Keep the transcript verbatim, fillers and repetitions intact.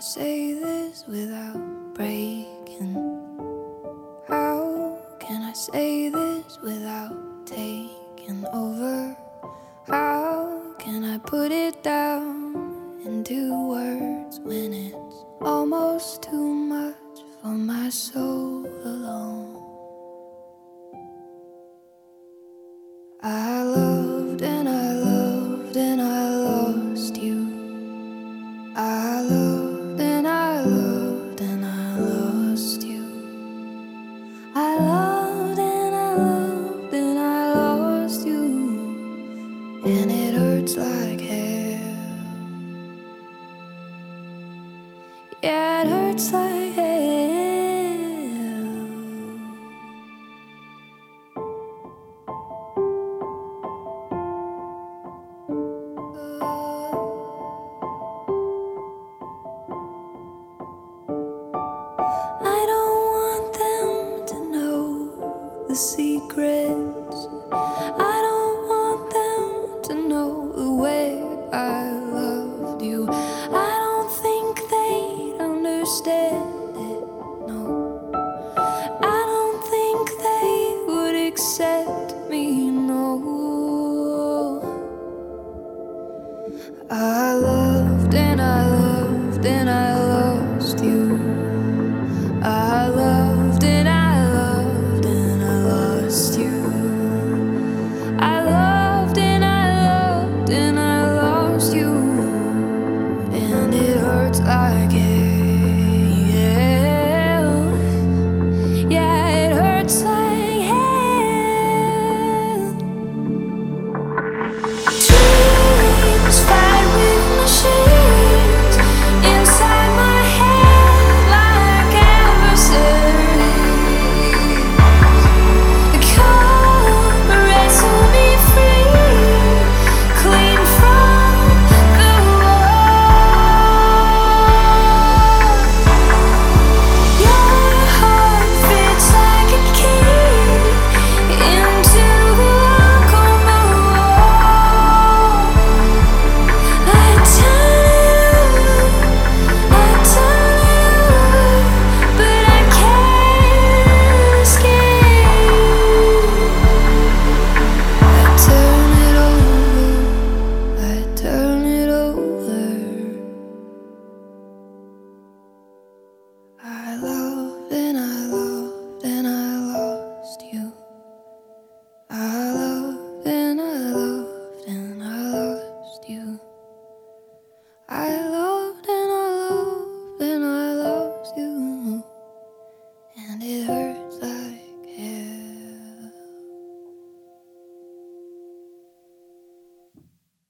say this without breaking? How can I say this without taking over? How can I put it down into words when it's almost too much for my soul alone? I loved and I loved and I lost you. I loved and I loved and I lost you. I loved and I loved and I lost you. And it hurts like hell. Yeah, it hurts like hell. I don't want them to know the secret.